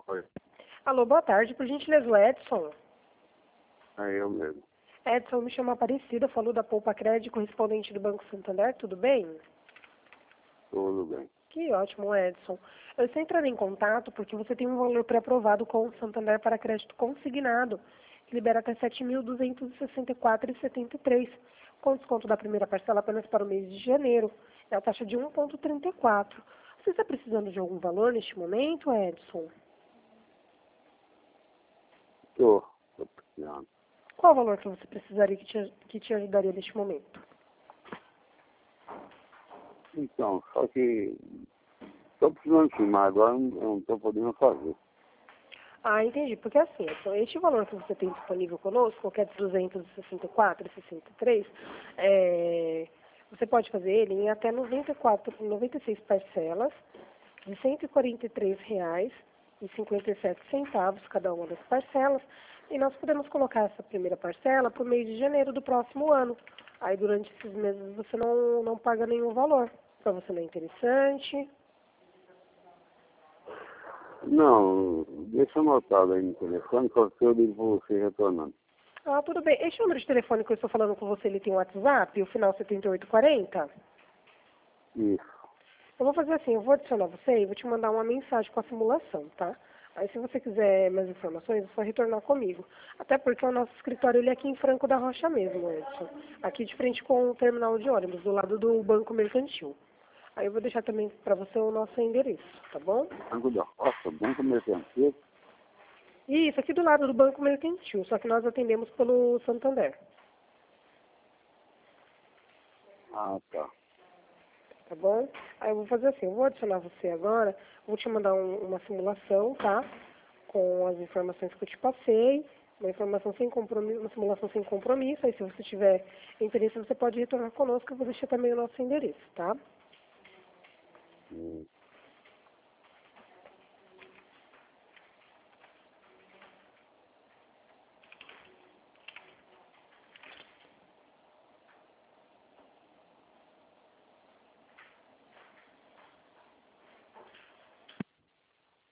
Oi. Alô, boa tarde. Por gentileza, o Edson. É eu mesmo. Edson, me chama Aparecida, falou da Poupa Crédito, correspondente do Banco Santander, tudo bem? Tudo bem. Que ótimo, Edson. Eu estou entrando em contato porque você tem um valor pré-aprovado com o Santander para crédito consignado, que libera até R$ 7.264,73, com desconto da primeira parcela apenas para o mês de janeiro. É a taxa de 1,34. Você está precisando de algum valor neste momento, Edson? Tô precisando. Qual o valor que você precisaria que te ajudaria neste momento? Então, só que tô precisando sim, mas agora eu não tô podendo fazer. Ah, entendi. Porque assim, Edson, este valor que você tem disponível conosco, que é de 264,63, você pode fazer ele em até 96 parcelas de R$ 143,57 cada uma das parcelas, e nós podemos colocar essa primeira parcela para o mês de janeiro do próximo ano. Aí durante esses meses você não paga nenhum valor. Para você não é interessante. Não, deixa anotado aí no telefone, porque eu ligo pra você retornando. Ah, tudo bem. Este número de telefone que eu estou falando com você, ele tem um WhatsApp, o final 7840? Isso. Eu vou fazer assim, eu vou adicionar você e vou te mandar uma mensagem com a simulação, tá? Aí se você quiser mais informações, é só retornar comigo. Até porque o nosso escritório ele é aqui em Franco da Rocha mesmo, Edson. Aqui de frente com o terminal de ônibus, do lado do Banco Mercantil. Aí eu vou deixar também para você o nosso endereço, tá bom? Banco da Roça, Banco Mercantil. Isso, aqui do lado do Banco Mercantil, só que nós atendemos pelo Santander, Ah, tá. tá bom? Aí eu vou fazer assim, eu vou adicionar você agora, vou te mandar uma simulação, tá? Com as informações que eu te passei, uma informação sem compromisso, uma simulação sem compromisso, aí se você tiver interesse você pode retornar conosco, eu vou deixar também o nosso endereço, tá?